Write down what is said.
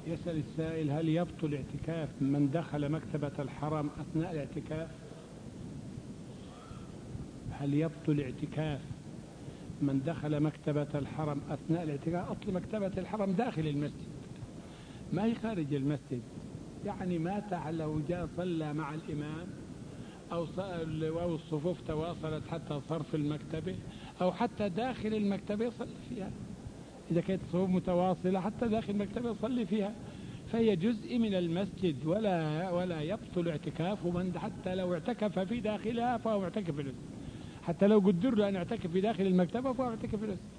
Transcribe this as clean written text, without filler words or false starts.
يسأل السائل: هل يبطل اعتكاف من دخل مكتبة الحرم أثناء الاعتكاف؟ هل يبطل اعتكاف من دخل مكتبة الحرم أثناء الاعتكاف؟ أصل مكتبة الحرم داخل المسجد، ما هي خارج المسجد. يعني مات لو جاء صلى مع الإمام أو الصفوف تواصلت حتى صرف المكتبة، أو حتى داخل المكتبة يصلي فيها. إذا كانت الصفوف متواصلة حتى داخل المكتبة يصلي فيها، فهي جزء من المسجد، ولا يبطل اعتكافه من حتى لو اعتكف في داخلها فهو اعتكف في المسجد، حتى لو قدر له أن يعتكف في داخل المكتبة فهو اعتكف في المسجد.